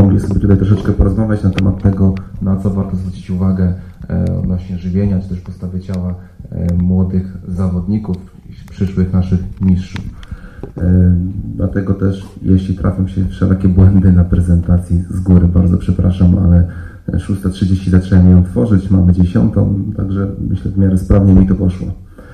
mogli sobie tutaj troszeczkę porozmawiać na temat tego, na co warto zwrócić uwagę odnośnie żywienia, czy też postawy ciała młodych zawodników, przyszłych naszych mistrzów. Dlatego też, jeśli trafią się wszelakie błędy na prezentacji, z góry bardzo przepraszam, ale 6:30 zacząłem ją tworzyć, mamy 10:00, także myślę, w miarę sprawnie mi to poszło.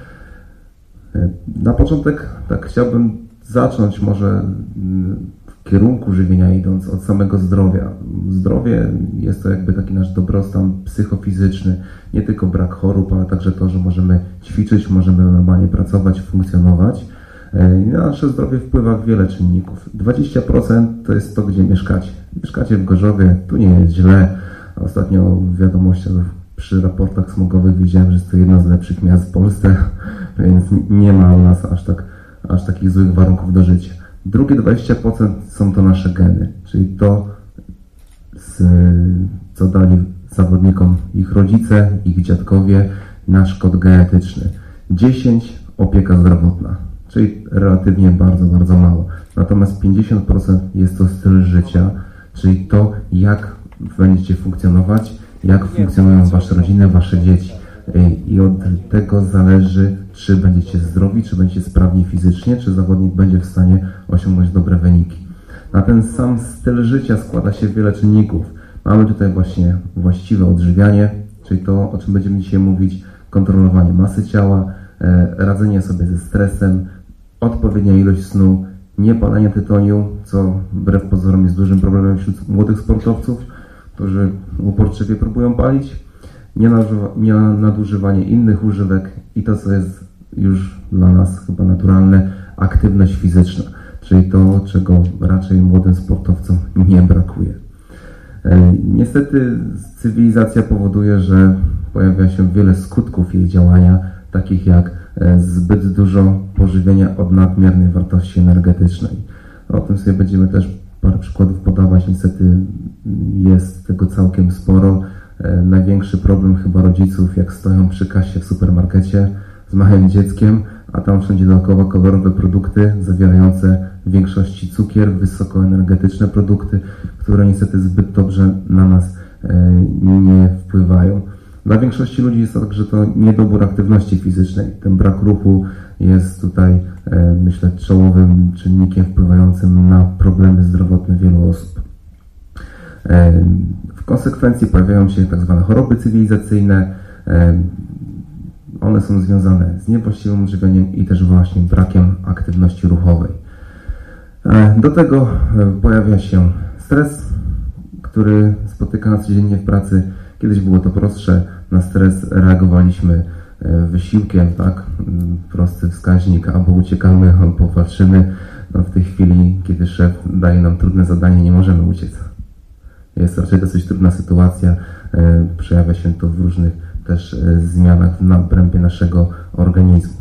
Na początek tak chciałbym zacząć może w kierunku żywienia idąc od samego zdrowia. Zdrowie jest to jakby taki nasz dobrostan psychofizyczny, nie tylko brak chorób, ale także to, że możemy ćwiczyć, możemy normalnie pracować, funkcjonować. Na nasze zdrowie wpływa wiele czynników. 20% to jest to, gdzie mieszkacie. Mieszkacie w Gorzowie, tu nie jest źle. Ostatnio w wiadomościach przy raportach smogowych widziałem, że jest to jedno z lepszych miast w Polsce, więc nie ma u nas aż takich złych warunków do życia. Drugie 20% są to nasze geny, czyli to, co dali zawodnikom ich rodzice, ich dziadkowie, nasz kod genetyczny. 10% opieka zdrowotna, czyli relatywnie bardzo, bardzo mało. Natomiast 50% jest to styl życia, czyli to, jak będziecie funkcjonować, jak funkcjonują wasze rodziny, wasze dzieci. I od tego zależy, czy będziecie zdrowi, czy będziecie sprawni fizycznie, czy zawodnik będzie w stanie osiągnąć dobre wyniki. Na ten sam styl życia składa się wiele czynników. Mamy tutaj właśnie właściwe odżywianie, czyli to, o czym będziemy dzisiaj mówić, kontrolowanie masy ciała, radzenie sobie ze stresem, odpowiednia ilość snu, niepalenie tytoniu, co wbrew pozorom jest dużym problemem wśród młodych sportowców, którzy uporczywie próbują palić, nie nadużywanie innych używek i to, co jest już dla nas chyba naturalne, aktywność fizyczna, czyli to, czego raczej młodym sportowcom nie brakuje. Niestety cywilizacja powoduje, że pojawia się wiele skutków jej działania, takich jak zbyt dużo pożywienia od nadmiernej wartości energetycznej. O tym sobie będziemy też parę przykładów podawać. Niestety jest tego całkiem sporo. Największy problem chyba rodziców, jak stoją przy kasie w supermarkecie z małym dzieckiem, a tam wszędzie dookoła kolorowe produkty zawierające w większości cukier, wysokoenergetyczne produkty, które niestety zbyt dobrze na nas nie wpływają. Dla większości ludzi jest to także to niedobór aktywności fizycznej. Ten brak ruchu jest tutaj, myślę, czołowym czynnikiem wpływającym na problemy zdrowotne wielu osób. W konsekwencji pojawiają się tak zwane choroby cywilizacyjne. One są związane z niewłaściwym odżywianiem i też właśnie brakiem aktywności ruchowej. Do tego pojawia się stres, który spotyka nas codziennie w pracy. Kiedyś było to prostsze. Na stres reagowaliśmy wysiłkiem, tak? Prosty wskaźnik, albo uciekamy, albo walczymy. No w tej chwili, kiedy szef daje nam trudne zadanie, nie możemy uciec. Jest raczej dosyć trudna sytuacja. Przejawia się to w różnych też zmianach w obrębie naszego organizmu.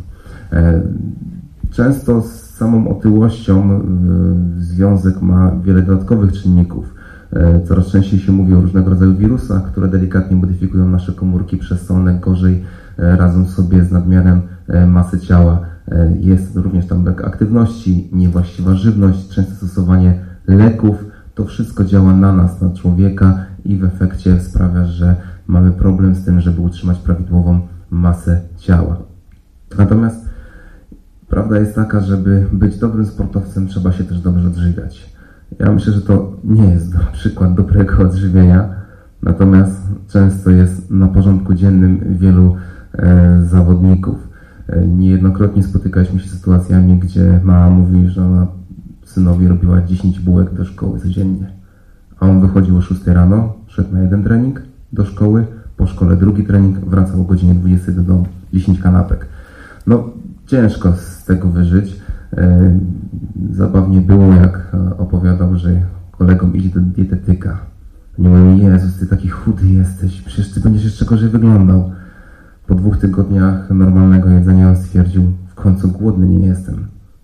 Często z samą otyłością związek ma wiele dodatkowych czynników. Coraz częściej się mówi o różnego rodzaju wirusach, które delikatnie modyfikują nasze komórki, przez co one gorzej radzą sobie z nadmiarem masy ciała. Jest również tam brak aktywności, niewłaściwa żywność, częste stosowanie leków. To wszystko działa na nas, na człowieka i w efekcie sprawia, że mamy problem z tym, żeby utrzymać prawidłową masę ciała. Natomiast prawda jest taka, żeby być dobrym sportowcem, trzeba się też dobrze odżywiać. Ja myślę, że to nie jest przykład dobrego odżywienia, natomiast często jest na porządku dziennym wielu zawodników. Niejednokrotnie spotykaliśmy się z sytuacjami, gdzie mama mówi, że ona synowi robiła 10 bułek do szkoły codziennie, a on wychodził o 6 rano, szedł na jeden trening do szkoły, po szkole drugi trening, wracał o godzinie 20 do domu, 10 kanapek. No ciężko z tego wyżyć. Zabawnie było, jak opowiadał, że kolegom idzie do dietetyka. Nie mówią, Jezus, ty taki chudy jesteś, przecież ty będziesz jeszcze gorzej wyglądał. Po 2 tygodniach normalnego jedzenia on stwierdził, w końcu głodny nie jestem.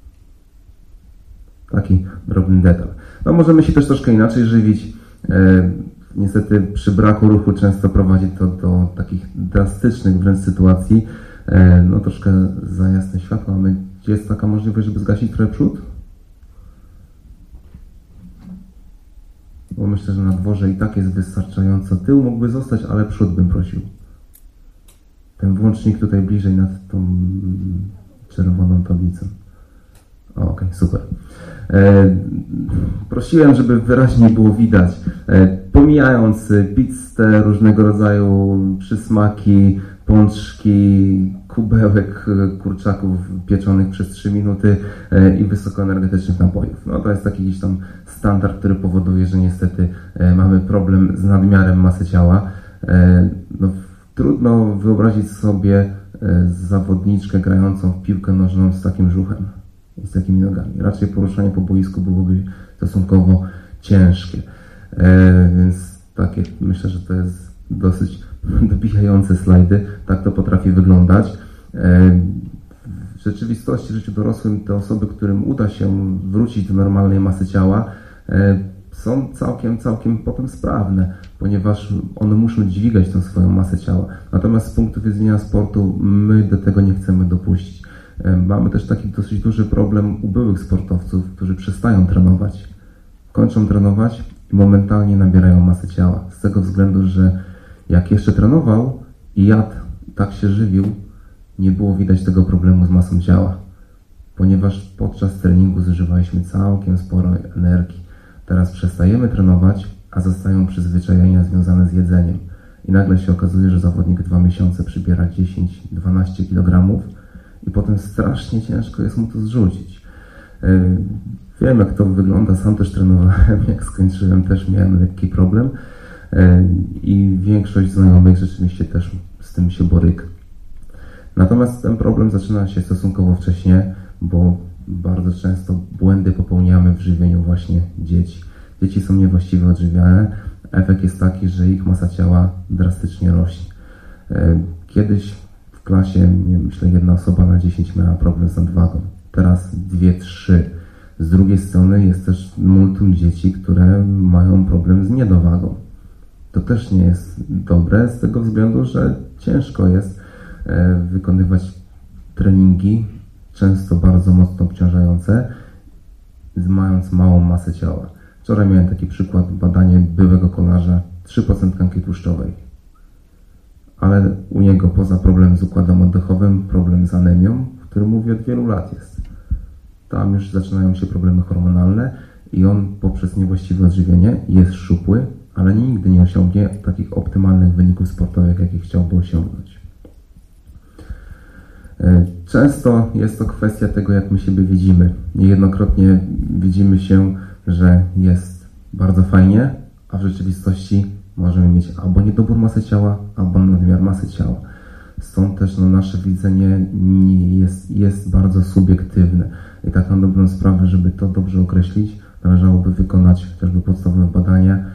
Taki drobny detal. No możemy się też troszkę inaczej żywić. Niestety przy braku ruchu często prowadzi to do takich drastycznych wręcz sytuacji. No troszkę za jasne światło mamy. Gdzie jest taka możliwość, żeby zgasić trochę przód? O, bo myślę, że na dworze i tak jest wystarczająco. Tył mógłby zostać, ale przód bym prosił. Ten włącznik tutaj bliżej nad tą czerwoną tablicą. Okej, super. Prosiłem, żeby wyraźnie było widać. Pomijając pizzę, różnego rodzaju przysmaki, pączki, kubełek kurczaków pieczonych przez 3 minuty i wysokoenergetycznych napojów. No to jest taki gdzieś tam standard, który powoduje, że niestety mamy problem z nadmiarem masy ciała. No, trudno wyobrazić sobie zawodniczkę grającą w piłkę nożną z takim brzuchem i z takimi nogami. Raczej poruszanie po boisku byłoby stosunkowo ciężkie. Więc takie, myślę, że to jest dosyć dobijające slajdy. Tak to potrafi wyglądać. W rzeczywistości, w życiu dorosłym, te osoby, którym uda się wrócić do normalnej masy ciała, są całkiem potem sprawne, ponieważ one muszą dźwigać tą swoją masę ciała. Natomiast z punktu widzenia sportu my do tego nie chcemy dopuścić. Mamy też taki dosyć duży problem u byłych sportowców, którzy przestają trenować. Kończą trenować i momentalnie nabierają masy ciała. Z tego względu, że jak jeszcze trenował i jadł, tak się żywił, nie było widać tego problemu z masą ciała. Ponieważ podczas treningu zużywaliśmy całkiem sporo energii. Teraz przestajemy trenować, a zostają przyzwyczajenia związane z jedzeniem. I nagle się okazuje, że zawodnik 2 miesiące przybiera 10-12 kg i potem strasznie ciężko jest mu to zrzucić. Wiem, jak to wygląda, sam też trenowałem, jak skończyłem, też miałem lekki problem i większość znajomych rzeczywiście też z tym się boryka. Natomiast ten problem zaczyna się stosunkowo wcześnie, bo bardzo często błędy popełniamy w żywieniu właśnie dzieci. Dzieci są niewłaściwie odżywiane, efekt jest taki, że ich masa ciała drastycznie rośnie. Kiedyś w klasie, myślę, 1 osoba na 10 miała problem z nadwagą, teraz 2-3. Z drugiej strony jest też multum dzieci, które mają problem z niedowagą. To też nie jest dobre z tego względu, że ciężko jest wykonywać treningi, często bardzo mocno obciążające, mając małą masę ciała. Wczoraj miałem taki przykład, badanie byłego kolarza, 3% tkanki tłuszczowej. Ale u niego poza problemem z układem oddechowym, problem z anemią, który mówi od wielu lat jest. Tam już zaczynają się problemy hormonalne i on poprzez niewłaściwe odżywienie jest szczupły, ale nigdy nie osiągnie takich optymalnych wyników sportowych, jakie chciałby osiągnąć. Często jest to kwestia tego, jak my siebie widzimy. Niejednokrotnie widzimy się, że jest bardzo fajnie, a w rzeczywistości możemy mieć albo niedobór masy ciała, albo nadmiar masy ciała. Stąd też nasze widzenie jest bardzo subiektywne. I tak na dobrą sprawę, żeby to dobrze określić, należałoby wykonać chociażby podstawowe badania.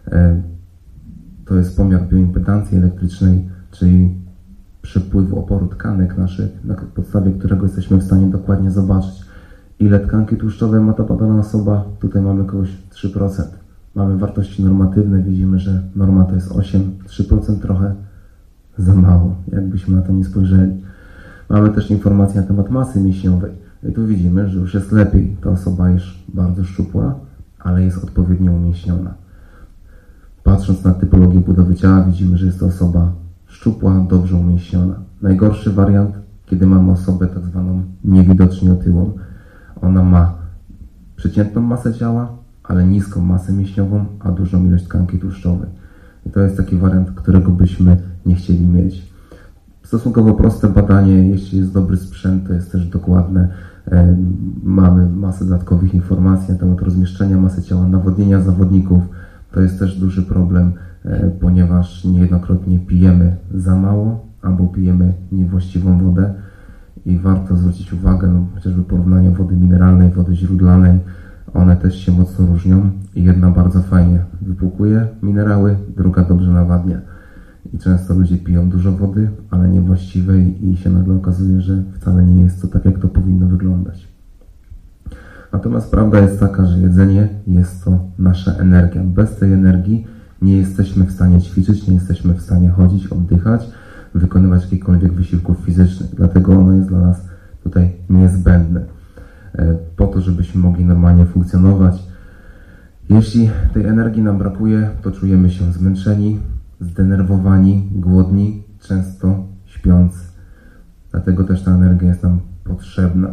To jest pomiar bioimpedancji elektrycznej, czyli przepływu oporu tkanek naszych, na podstawie którego jesteśmy w stanie dokładnie zobaczyć, ile tkanki tłuszczowej ma ta badana osoba. Tutaj mamy kogoś 3%. Mamy wartości normatywne, widzimy, że norma to jest 8, 3% trochę za mało, jakbyśmy na to nie spojrzeli. Mamy też informacje na temat masy mięśniowej. I tu widzimy, że już jest lepiej. Ta osoba jest bardzo szczupła, ale jest odpowiednio umięśniona. Patrząc na typologię budowy ciała, widzimy, że jest to osoba szczupła, dobrze umięśniona. Najgorszy wariant, kiedy mamy osobę tak zwaną niewidocznie otyłą. Ona ma przeciętną masę ciała, ale niską masę mięśniową, a dużą ilość tkanki tłuszczowej. I to jest taki wariant, którego byśmy nie chcieli mieć. Stosunkowo proste badanie, jeśli jest dobry sprzęt, to jest też dokładne. Mamy masę dodatkowych informacji na temat rozmieszczenia masy ciała, nawodnienia zawodników. To jest też duży problem, ponieważ niejednokrotnie pijemy za mało albo pijemy niewłaściwą wodę i warto zwrócić uwagę, chociażby porównanie wody mineralnej, wody źródlanej. One też się mocno różnią i jedna bardzo fajnie wypłukuje minerały, druga dobrze nawadnia. I często ludzie piją dużo wody, ale niewłaściwej i się nagle okazuje, że wcale nie jest to tak, jak to powinno wyglądać. Natomiast prawda jest taka, że jedzenie jest to nasza energia. Bez tej energii nie jesteśmy w stanie ćwiczyć, nie jesteśmy w stanie chodzić, oddychać, wykonywać jakichkolwiek wysiłków fizycznych. Dlatego ono jest dla nas tutaj niezbędne. Po to, żebyśmy mogli normalnie funkcjonować. Jeśli tej energii nam brakuje, to czujemy się zmęczeni, zdenerwowani, głodni, często śpiący. Dlatego też ta energia jest nam potrzebna.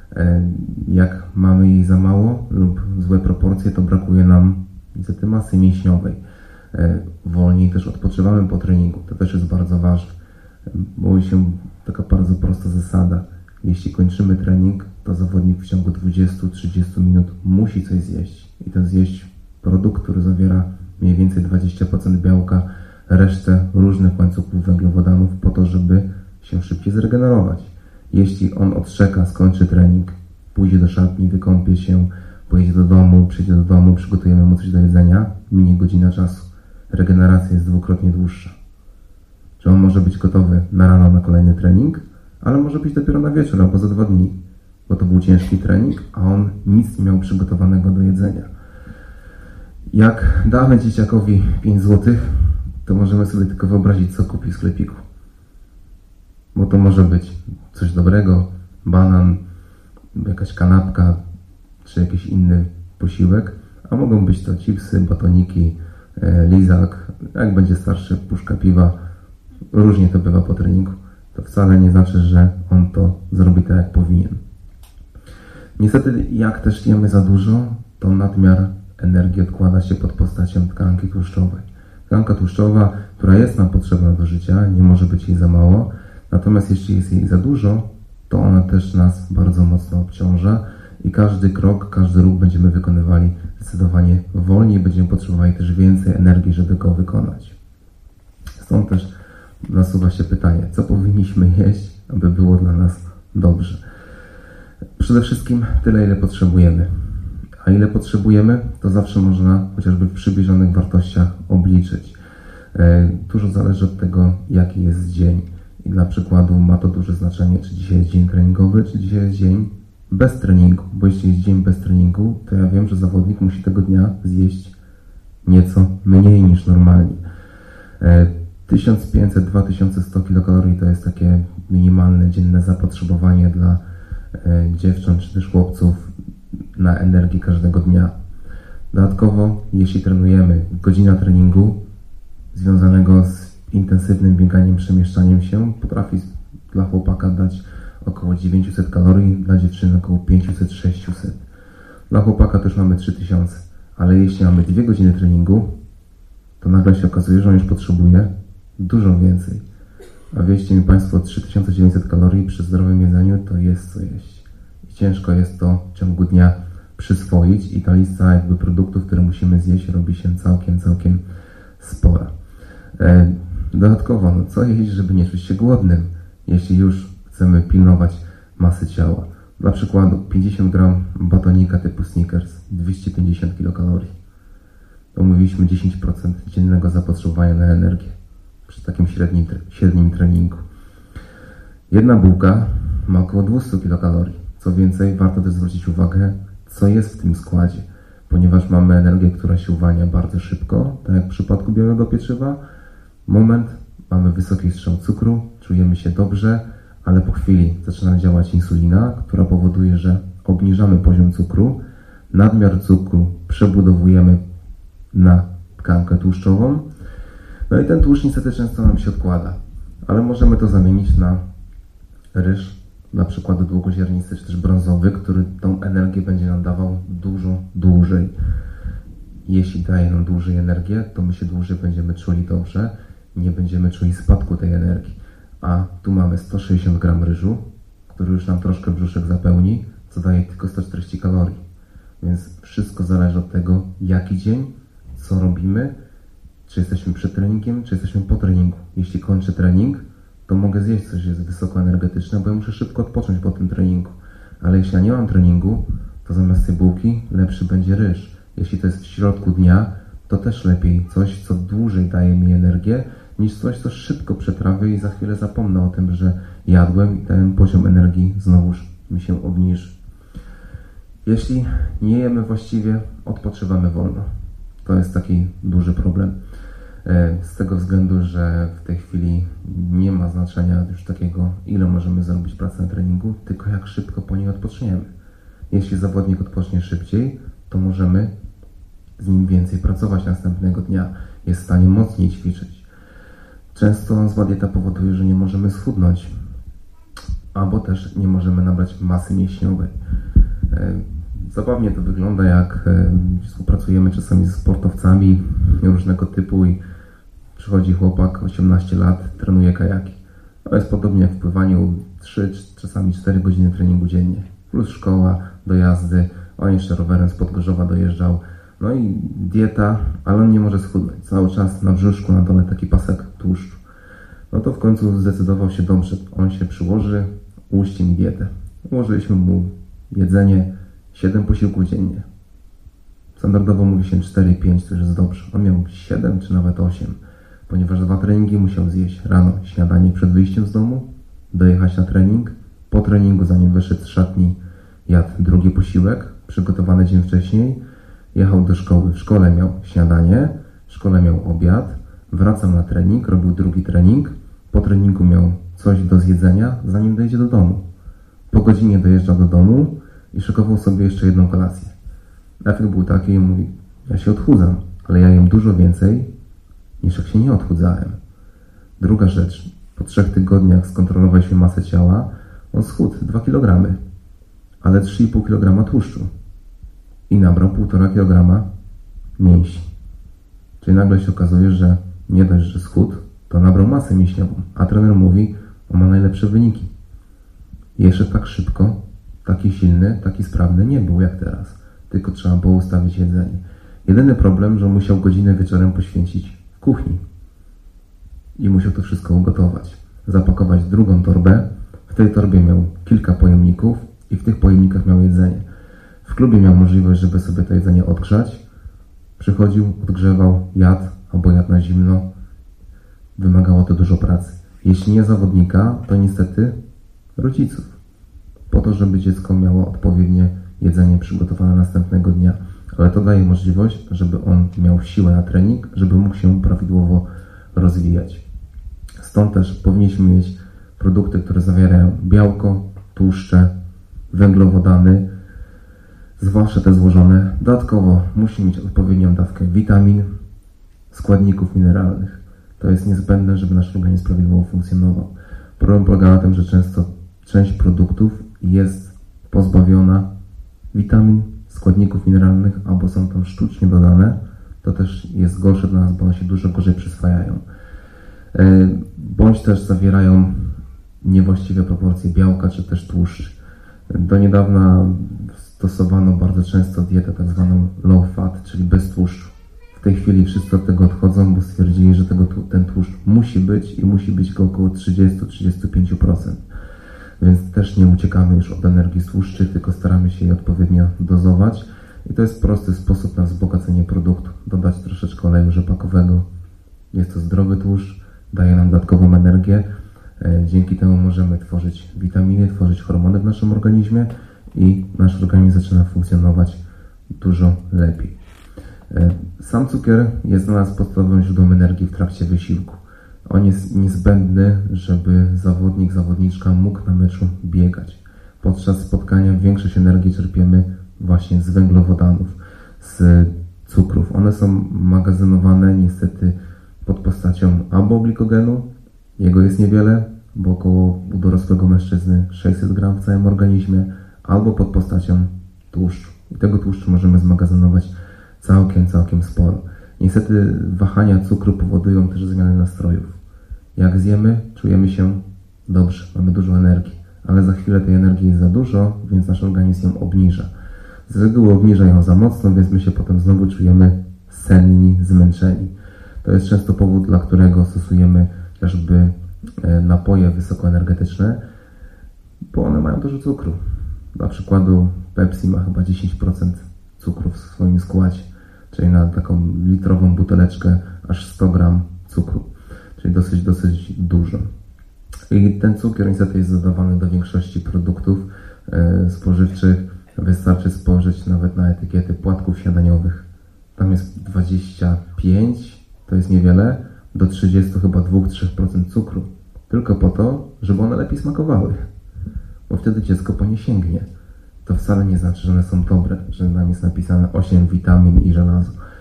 Jak mamy jej za mało lub złe proporcje, to brakuje nam niestety masy mięśniowej. Wolniej też odpoczywamy po treningu. To też jest bardzo ważne. Mówi się taka bardzo prosta zasada. Jeśli kończymy trening, to zawodnik w ciągu 20-30 minut musi coś zjeść. I to zjeść produkt, który zawiera mniej więcej 20% białka, resztę różnych łańcuchów węglowodanów po to, żeby się szybciej zregenerować. Jeśli on odczeka, skończy trening, pójdzie do szatni, wykąpie się, pojedzie do domu, przyjdzie do domu, przygotujemy mu coś do jedzenia, minie godzina czasu. Regeneracja jest dwukrotnie dłuższa. Czy on może być gotowy na rano na kolejny trening, ale może być dopiero na wieczór albo za 2 dni, bo to był ciężki trening, a on nic nie miał przygotowanego do jedzenia. Jak damy dzieciakowi 5 zł, to możemy sobie tylko wyobrazić, co kupi w sklepiku. Bo to może być coś dobrego, banan, jakaś kanapka, czy jakiś inny posiłek, a mogą być to chipsy, batoniki, lizak, jak będzie starszy, puszka piwa. Różnie to bywa po treningu. To wcale nie znaczy, że on to zrobi tak, jak powinien. Niestety, jak też jemy za dużo, to nadmiar energii odkłada się pod postacią tkanki tłuszczowej. Tkanka tłuszczowa, która jest nam potrzebna do życia, nie może być jej za mało. Natomiast jeśli jest jej za dużo, to ona też nas bardzo mocno obciąża i każdy krok, każdy ruch będziemy wykonywali zdecydowanie wolniej, będziemy potrzebowali też więcej energii, żeby go wykonać. Stąd też nasuwa się pytanie, co powinniśmy jeść, aby było dla nas dobrze. Przede wszystkim tyle, ile potrzebujemy. A ile potrzebujemy, to zawsze można chociażby w przybliżonych wartościach obliczyć. Dużo zależy od tego, jaki jest dzień. I dla przykładu ma to duże znaczenie, czy dzisiaj jest dzień treningowy, czy dzisiaj jest dzień bez treningu. Bo jeśli jest dzień bez treningu, to ja wiem, że zawodnik musi tego dnia zjeść nieco mniej niż normalnie. 1500-2100 kilokalorii to jest takie minimalne dzienne zapotrzebowanie dla dziewcząt czy też chłopców na energię każdego dnia. Dodatkowo, jeśli trenujemy, godzina treningu związanego z intensywnym bieganiem, przemieszczaniem się potrafi dla chłopaka dać około 900 kalorii, dla dziewczyny około 500-600. Dla chłopaka też mamy 3000, ale jeśli mamy 2 godziny treningu, to nagle się okazuje, że on już potrzebuje dużo więcej. A wierzcie mi Państwo, 3900 kalorii przy zdrowym jedzeniu to jest co jeść. I ciężko jest to w ciągu dnia przyswoić i ta lista jakby produktów, które musimy zjeść, robi się całkiem spora. Dodatkowo, co jeść, żeby nie czuć się głodnym, jeśli już chcemy pilnować masy ciała. Dla przykładu 50 gram batonika typu Snickers, 250 kilokalorii. To mówiliśmy 10% dziennego zapotrzebowania na energię przy takim średnim treningu. Jedna bułka ma około 200 kilokalorii. Co więcej, warto też zwrócić uwagę, co jest w tym składzie, ponieważ mamy energię, która się uwalnia bardzo szybko, tak jak w przypadku białego pieczywa. Moment, mamy wysoki strzał cukru, czujemy się dobrze, ale po chwili zaczyna działać insulina, która powoduje, że obniżamy poziom cukru, nadmiar cukru przebudowujemy na tkankę tłuszczową, no i ten tłuszcz niestety często nam się odkłada, ale możemy to zamienić na ryż, na przykład długoziarnisty czy też brązowy, który tą energię będzie nam dawał dużo dłużej. Jeśli daje nam dłużej energię, to my się dłużej będziemy czuli dobrze, nie będziemy czuli spadku tej energii. A tu mamy 160 gram ryżu, który już nam troszkę brzuszek zapełni, co daje tylko 140 kalorii. Więc wszystko zależy od tego, jaki dzień, co robimy, czy jesteśmy przed treningiem, czy jesteśmy po treningu. Jeśli kończę trening, to mogę zjeść coś, jest wysokoenergetyczne, bo ja muszę szybko odpocząć po tym treningu. Ale jeśli ja nie mam treningu, to zamiast tej bułki lepszy będzie ryż. Jeśli to jest w środku dnia, to też lepiej coś, co dłużej daje mi energię, niż coś, co szybko przetrawię i za chwilę zapomnę o tym, że jadłem i ten poziom energii znowuż mi się obniży. Jeśli nie jemy właściwie, odpoczywamy wolno. To jest taki duży problem. Z tego względu, że w tej chwili nie ma znaczenia już takiego, ile możemy zrobić pracy na treningu, tylko jak szybko po niej odpoczniemy. Jeśli zawodnik odpocznie szybciej, to możemy z nim więcej pracować następnego dnia, jest w stanie mocniej ćwiczyć. Często zła dieta powoduje, że nie możemy schudnąć, albo też nie możemy nabrać masy mięśniowej. Zabawnie to wygląda, jak współpracujemy czasami ze sportowcami różnego typu i przychodzi chłopak, 18 lat, trenuje kajaki. To jest podobnie jak w pływaniu, 3, czasami 4 godziny treningu dziennie. Plus szkoła, dojazdy, on jeszcze rowerem z Podgorzowa dojeżdżał. No i dieta, ale on nie może schudnąć. Cały czas na brzuszku, na dole taki pasek tłuszczu. No to w końcu zdecydował się dobrze. On się przyłoży, ułóżcie mi dietę. Ułożyliśmy mu jedzenie 7 posiłków dziennie. Standardowo mówi się 4-5, to już jest dobrze. On miał 7 czy nawet 8, ponieważ 2 treningi musiał zjeść. Rano śniadanie przed wyjściem z domu, dojechać na trening. Po treningu, zanim wyszedł z szatni, jadł drugi posiłek, przygotowany dzień wcześniej. Jechał do szkoły. W szkole miał śniadanie, w szkole miał obiad. Wracał na trening, robił drugi trening. Po treningu miał coś do zjedzenia, zanim dojdzie do domu. Po godzinie dojeżdżał do domu i szykował sobie jeszcze jedną kolację. Efekt był taki i mówi, ja się odchudzam, ale ja jem dużo więcej niż jak się nie odchudzałem. Druga rzecz, po 3 tygodniach skontrolowaliśmy masę ciała, on schudł 2 kg, ale 3,5 kg tłuszczu i nabrał 1,5 kg mięśni. Czyli nagle się okazuje, że nie dość, że schudł, to nabrał masę mięśniową, a trener mówi, on ma najlepsze wyniki. Jeszcze tak szybko, taki silny, taki sprawny nie był jak teraz, tylko trzeba było ustawić jedzenie. Jedyny problem, że musiał godzinę wieczorem poświęcić w kuchni i musiał to wszystko ugotować. Zapakować drugą torbę, w tej torbie miał kilka pojemników i w tych pojemnikach miał jedzenie. W klubie miał możliwość, żeby sobie to jedzenie odgrzać. Przychodził, odgrzewał, jadł albo jadł na zimno. Wymagało to dużo pracy. Jeśli nie zawodnika, to niestety rodziców. Po to, żeby dziecko miało odpowiednie jedzenie przygotowane następnego dnia. Ale to daje możliwość, żeby on miał siłę na trening, żeby mógł się prawidłowo rozwijać. Stąd też powinniśmy mieć produkty, które zawierają białko, tłuszcze, węglowodany, zwłaszcza te złożone. Dodatkowo musi mieć odpowiednią dawkę witamin, składników mineralnych. To jest niezbędne, żeby nasz organizm prawidłowo funkcjonował. Problem polega na tym, że często część produktów jest pozbawiona witamin, składników mineralnych, albo są tam sztucznie dodane. To też jest gorsze dla nas, bo one się dużo gorzej przyswajają. Bądź też zawierają niewłaściwe proporcje białka, czy też tłuszcz. Do niedawna stosowano bardzo często dietę tak zwaną low fat, czyli bez tłuszczu. W tej chwili wszyscy od tego odchodzą, bo stwierdzili, że ten tłuszcz musi być i musi być go około 30-35%. Więc też nie uciekamy już od energii z tłuszczy, tylko staramy się je odpowiednio dozować. I to jest prosty sposób na wzbogacenie produktu. Dodać troszeczkę oleju rzepakowego. Jest to zdrowy tłuszcz, daje nam dodatkową energię. Dzięki temu możemy tworzyć witaminy, tworzyć hormony w naszym organizmie i nasz organizm zaczyna funkcjonować dużo lepiej. Sam cukier jest dla nas podstawowym źródłem energii w trakcie wysiłku. On jest niezbędny, żeby zawodnik, zawodniczka mógł na meczu biegać. Podczas spotkania większość energii czerpiemy właśnie z węglowodanów, z cukrów. One są magazynowane niestety pod postacią albo glikogenu, jego jest niewiele, bo około u dorosłego mężczyzny 600 gram w całym organizmie, albo pod postacią tłuszczu. I tego tłuszczu możemy zmagazynować całkiem sporo. Niestety wahania cukru powodują też zmiany nastrojów. Jak zjemy, czujemy się dobrze, mamy dużo energii, ale za chwilę tej energii jest za dużo, więc nasz organizm ją obniża. Z reguły obniża ją za mocno, więc my się potem znowu czujemy senni, zmęczeni. To jest często powód, dla którego stosujemy chociażby napoje wysokoenergetyczne, bo one mają dużo cukru. Dla przykładu Pepsi ma chyba 10% cukru w swoim składzie, czyli na taką litrową buteleczkę aż 100 gram cukru, czyli dosyć dużo. I ten cukier niestety jest dodawany do większości produktów spożywczych. Wystarczy spojrzeć nawet na etykiety płatków śniadaniowych. Tam jest 25, to jest niewiele, do 30 chyba 2-3% cukru. Tylko po to, żeby one lepiej smakowały. Bo wtedy dziecko po nie sięgnie. To wcale nie znaczy, że one są dobre, że tam jest napisane 8 witamin i żelazo.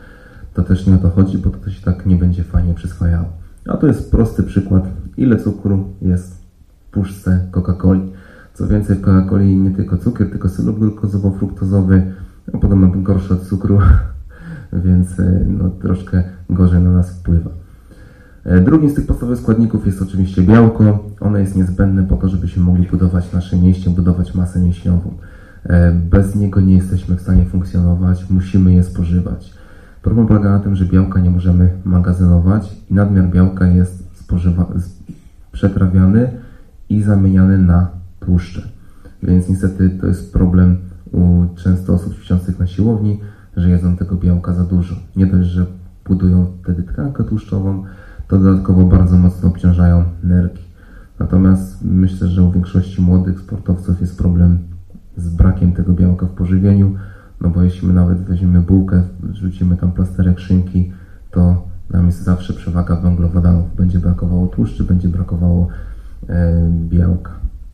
to też nie o to chodzi, bo to się tak nie będzie fajnie przyswajało. A to jest prosty przykład, ile cukru jest w puszce Coca-Coli. Co więcej, w Coca-Coli nie tylko cukier, tylko syrop glukozowo-fruktozowy, a podobno gorszy od cukru, więc troszkę gorzej na nas wpływa. Drugim z tych podstawowych składników jest oczywiście białko. Ono jest niezbędne po to, żebyśmy mogli budować nasze mięśnie, budować masę mięśniową. Bez niego nie jesteśmy w stanie funkcjonować, musimy je spożywać. Problem polega na tym, że białka nie możemy magazynować i nadmiar białka jest przetrawiany i zamieniany na tłuszcze. Więc niestety to jest problem u często osób ćwiczących na siłowni, że jedzą tego białka za dużo. Nie dość, że budują wtedy tkankę tłuszczową, to dodatkowo bardzo mocno obciążają nerki. Natomiast myślę, że u większości młodych sportowców jest problem z brakiem tego białka w pożywieniu, no bo jeśli my nawet weźmiemy bułkę, rzucimy tam plasterek szynki, to nam jest zawsze przewaga węglowodanów. Będzie brakowało tłuszczy, będzie brakowało białka.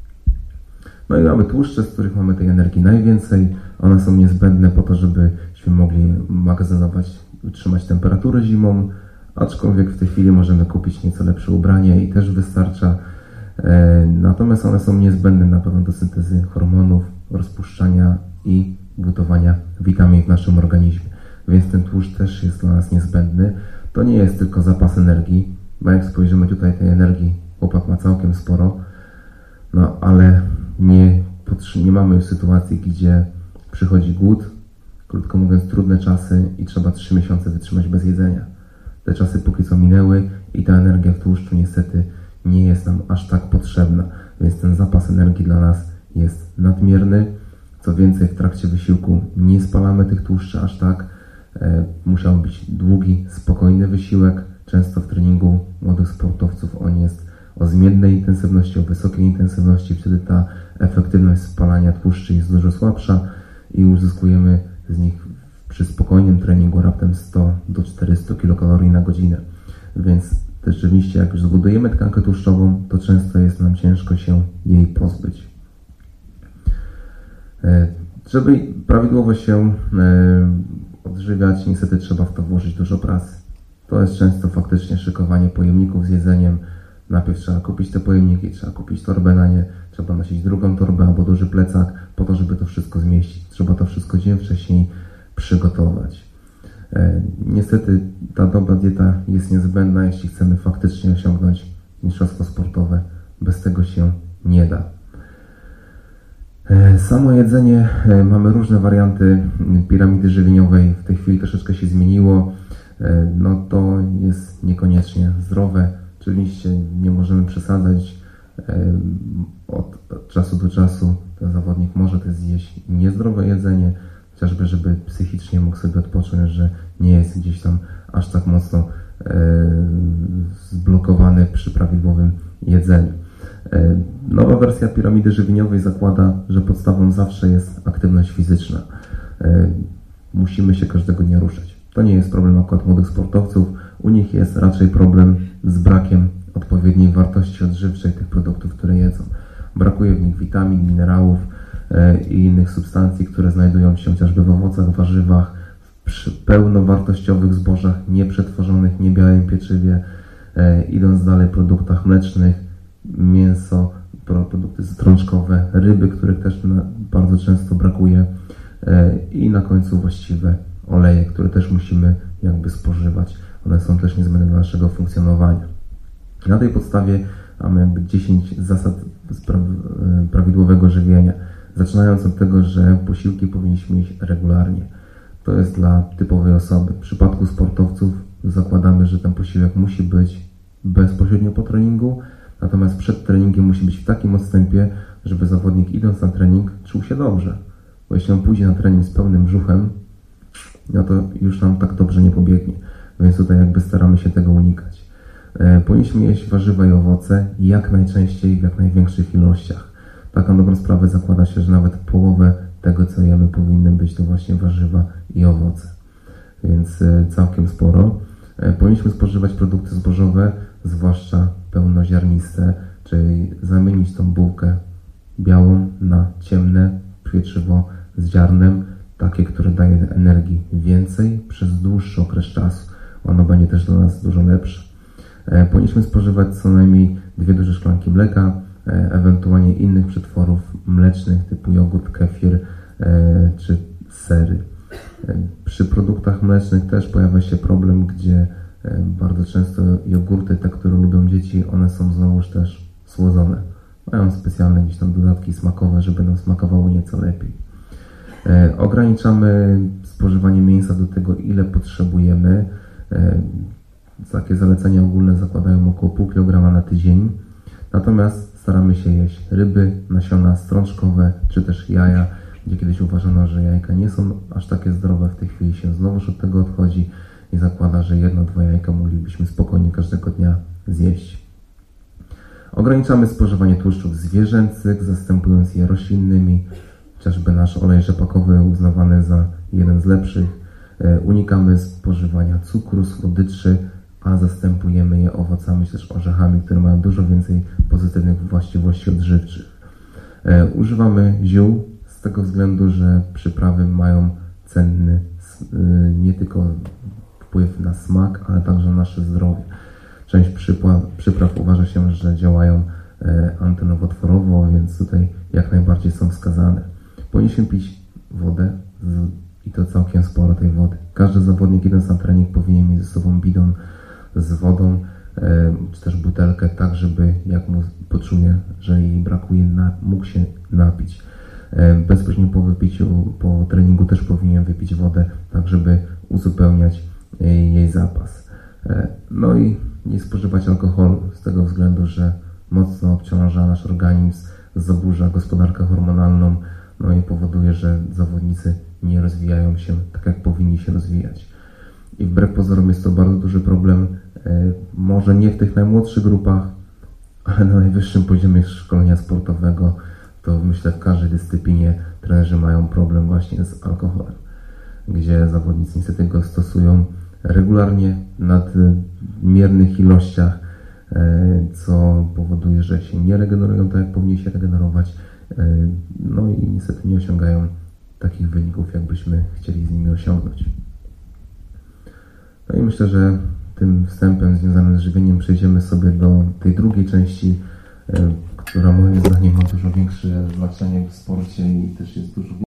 No i mamy tłuszcze, z których mamy tej energii najwięcej. One są niezbędne po to, żebyśmy mogli magazynować, utrzymać temperaturę zimą, aczkolwiek w tej chwili możemy kupić nieco lepsze ubranie i też wystarcza. Natomiast one są niezbędne na pewno do syntezy hormonów, rozpuszczania i budowania witamin w naszym organizmie. Więc ten tłuszcz też jest dla nas niezbędny. To nie jest tylko zapas energii, bo jak spojrzymy tutaj, tej energii chłopak ma całkiem sporo, no ale nie mamy już sytuacji, gdzie przychodzi głód, krótko mówiąc trudne czasy i trzeba 3 miesiące wytrzymać bez jedzenia. Te czasy póki co minęły i ta energia w tłuszczu niestety nie jest nam aż tak potrzebna, więc ten zapas energii dla nas jest nadmierny. Co więcej, w trakcie wysiłku nie spalamy tych tłuszczy aż tak. Musiał być długi, spokojny wysiłek. Często w treningu młodych sportowców on jest o zmiennej intensywności, o wysokiej intensywności. Wtedy ta efektywność spalania tłuszczy jest dużo słabsza i uzyskujemy z nich przy spokojnym treningu raptem 100 do 400 kilokalorii na godzinę. Więc też rzeczywiście jak już zbudujemy tkankę tłuszczową, to często jest nam ciężko się jej pozbyć. Żeby prawidłowo się odżywiać, niestety trzeba w to włożyć dużo pracy. To jest często faktycznie szykowanie pojemników z jedzeniem. Najpierw trzeba kupić te pojemniki, trzeba kupić torbę na nie, trzeba nosić drugą torbę albo duży plecak po to, żeby to wszystko zmieścić. Trzeba to wszystko dzień wcześniej przygotować. Niestety ta dobra dieta jest niezbędna, jeśli chcemy faktycznie osiągnąć mistrzostwo sportowe. Bez tego się nie da. Samo jedzenie, mamy różne warianty piramidy żywieniowej, w tej chwili troszeczkę się zmieniło, no to jest niekoniecznie zdrowe, oczywiście nie możemy przesadzać, od czasu do czasu ten zawodnik może też zjeść niezdrowe jedzenie, chociażby żeby psychicznie mógł sobie odpocząć, że nie jest gdzieś tam aż tak mocno zblokowany przy prawidłowym jedzeniu. Nowa wersja piramidy żywieniowej zakłada, że podstawą zawsze jest aktywność fizyczna. Musimy się każdego dnia ruszać. To nie jest problem akurat młodych sportowców. U nich jest raczej problem z brakiem odpowiedniej wartości odżywczej tych produktów, które jedzą. Brakuje w nich witamin, minerałów i innych substancji, które znajdują się chociażby w owocach, warzywach, w pełnowartościowych zbożach, nieprzetworzonych, niebiałym pieczywie, idąc dalej, produktach mlecznych, mięso, produkty strączkowe, ryby, których też bardzo często brakuje i na końcu właściwe oleje, które też musimy jakby spożywać. One są też niezbędne do naszego funkcjonowania. Na tej podstawie mamy jakby 10 zasad prawidłowego żywienia. Zaczynając od tego, że posiłki powinniśmy jeść regularnie. To jest dla typowej osoby. W przypadku sportowców zakładamy, że ten posiłek musi być bezpośrednio po treningu, natomiast przed treningiem musi być w takim odstępie, żeby zawodnik idąc na trening czuł się dobrze. Bo jeśli on pójdzie na trening z pełnym brzuchem, no to już nam tak dobrze nie pobiegnie. Więc tutaj jakby staramy się tego unikać. Powinniśmy jeść warzywa i owoce jak najczęściej, w jak największych ilościach. Tak na dobrą sprawę zakłada się, że nawet połowę tego, co jemy, powinny być to właśnie warzywa i owoce. Więc całkiem sporo. Powinniśmy spożywać produkty zbożowe, zwłaszcza pełnoziarniste, czyli zamienić tą bułkę białą na ciemne pieczywo z ziarnem. takie, które daje energii więcej przez dłuższy okres czasu. Ono będzie też dla nas dużo lepsze. Powinniśmy spożywać co najmniej 2 duże szklanki mleka, ewentualnie innych przetworów mlecznych typu jogurt, kefir czy sery. Przy produktach mlecznych też pojawia się problem, gdzie bardzo często jogurty, te, które lubią dzieci, one są znowuż też słodzone. Mają specjalne gdzieś tam dodatki smakowe, żeby nam smakowało nieco lepiej. Ograniczamy spożywanie mięsa do tego, ile potrzebujemy. Takie zalecenia ogólne zakładają około pół kilograma na tydzień. Natomiast staramy się jeść ryby, nasiona strączkowe, czy też jaja, gdzie kiedyś uważano, że jajka nie są aż takie zdrowe. W tej chwili się znowuż od tego odchodzi i zakłada, że 1-2 jajka moglibyśmy spokojnie każdego dnia zjeść. Ograniczamy spożywanie tłuszczów zwierzęcych, zastępując je roślinnymi, chociażby nasz olej rzepakowy uznawany za jeden z lepszych. Unikamy spożywania cukru, słodyczy, a zastępujemy je owocami czy też orzechami, które mają dużo więcej pozytywnych właściwości odżywczych. Używamy ziół z tego względu, że przyprawy mają cenny nie tylko wpływ na smak, ale także na nasze zdrowie. Część przypraw uważa się, że działają antynowotworowo, więc tutaj jak najbardziej są wskazane. Powinniśmy pić wodę i to całkiem sporo tej wody. Każdy zawodnik idąc na trening powinien mieć ze sobą bidon z wodą, czy też butelkę, tak żeby jak mu poczuje, że jej brakuje, mógł się napić. Bezpośrednio po wypiciu, po treningu też powinien wypić wodę, tak żeby uzupełniać jej zapas. No i nie spożywać alkoholu z tego względu, że mocno obciąża nasz organizm, zaburza gospodarkę hormonalną, no i powoduje, że zawodnicy nie rozwijają się tak, jak powinni się rozwijać. I wbrew pozorom jest to bardzo duży problem, może nie w tych najmłodszych grupach, ale na najwyższym poziomie szkolenia sportowego, to myślę w każdej dyscyplinie trenerzy mają problem właśnie z alkoholem, gdzie zawodnicy niestety go stosują regularnie w nadmiernych ilościach, co powoduje, że się nie regenerują tak, jak powinni się regenerować, no i niestety nie osiągają takich wyników, jakbyśmy chcieli z nimi osiągnąć. No i myślę, że tym wstępem związanym z żywieniem przejdziemy sobie do tej drugiej części, która moim zdaniem ma dużo większe znaczenie w sporcie i też jest dużo